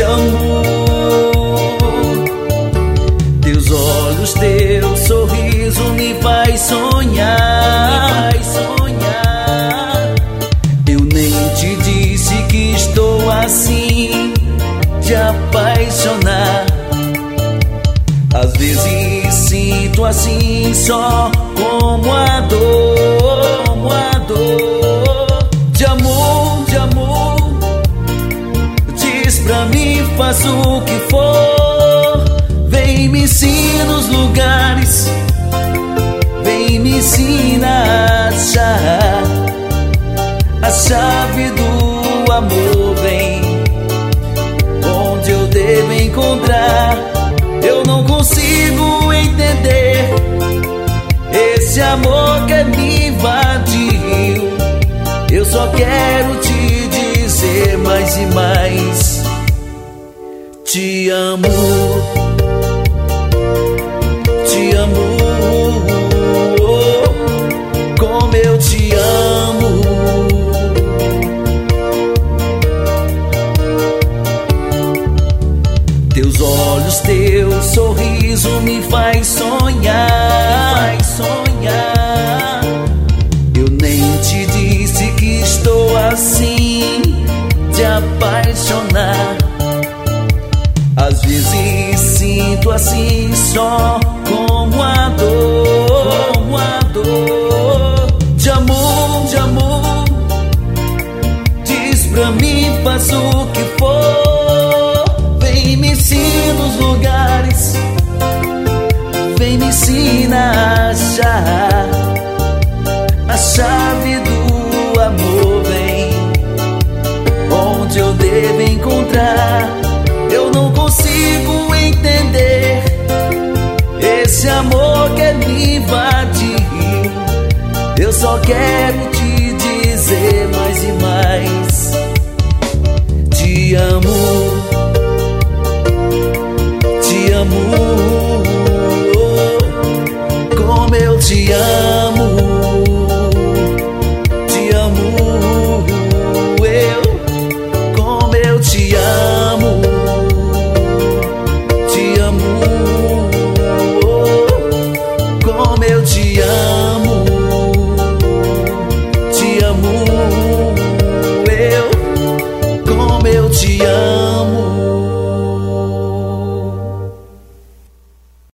de amor. Teus olhos, teu sorriso me faz sonhar, Eu nem te disse que estou assim, de apaixonar. Às vezes sinto assim só como a dor, de amor, Diz pra mim, faço o que for. Vem me ensina os lugares, vem me ensina a achar a chave do amor. Vem onde eu devo encontrar. Eu não consigo entender esse amor que me invadiu. Eu só quero te dizer mais e mais: te amo, te amo, como eu te amo. Teus olhos, teu sorriso me faz sonhar, Eu nem te disse que estou assim, de apaixonar. Às vezes sinto assim só como a dor, de amor, Diz pra mim, faço o que for. Vem me ensina os lugares, vem me ensina a achar a chave do amor. Vem onde eu devo encontrar. Eu não consigo entender esse amor que me invadiu. Eu só quero te dizer mais e mais: te amo,